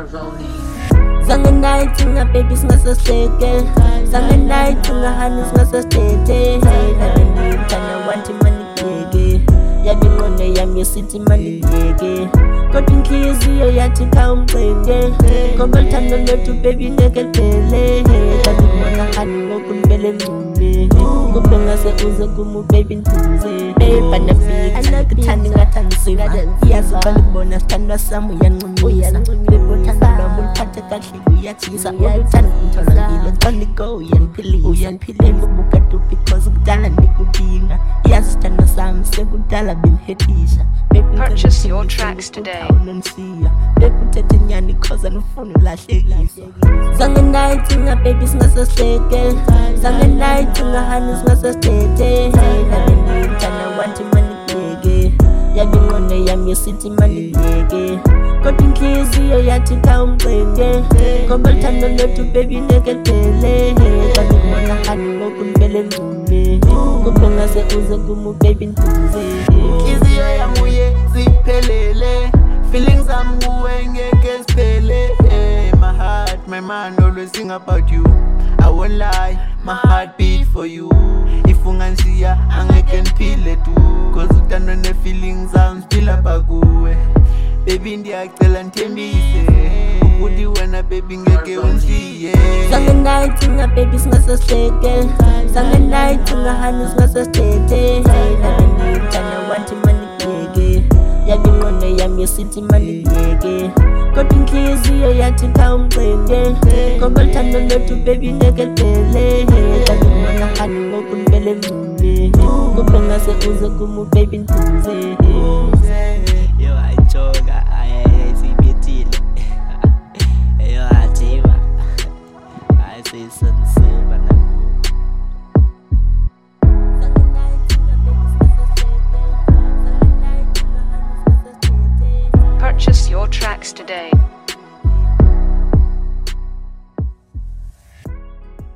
Zange night nga baby singasaseke, zange night nga honey singasastete. Nalindana wanti manigeke, yabingone yami yesithi manigeke. Kodwa inhliziyo yathi khawumcenge, ngoba uthando lwethu baby ngeke liphele. Ngabibona honey ngokunibele ngcume, kube ngase uze kumu baby ntuze. Babe anafika anakuthanda ngathandiswa, yazi balibona sithandwa sami uyanqumisa. Babe uthando lwami uliphathe kahle uyathisa, uluthanda kumtholampilo only go uyaniphilela ubukade because kudala nikudinga. Yazi sithandwa sami sekudala bengihetisha. Purchase your tracks today. Bekuthethe nyani cause anifuna ulahlekisa. Zange night nga baby singasaseke, zange night nga honey singasastete. Nalindana wanti manigeke, yabingone yami yesithi manigeke. Kodwa inhliziyo yathi khawumcenge, ngoba uthando lwethu baby ngeke liphele. Ngabibona honey ngokunibele ngcume, kube ngase uze kumu baby ntuze. Inhliziyo yami uye ziphelele, feelings zami kuwe ngeke ziphele. My heart, my mind always sing about you. I won't lie, my heart beat for you. If unganshiya angeke ngiphile tu, cause uthando ne-feelings zami ziphila bakuwe. Baby ndiyacela nithembise ukuthi wena baby ngeke ungishiye. Zange night nga baby singasaseke, zange night nga honey singasastete. Nalindana wanti manigeke, yabingone yami yesithi manigeke. Kodwa inhliziyo yathi khawumcenge, ngoba uthando lwethu baby ngeke liphele. Ngabibona honey ngokunibele ngcume, kube ngase uze kumu baby ntuze. Yo, I joke.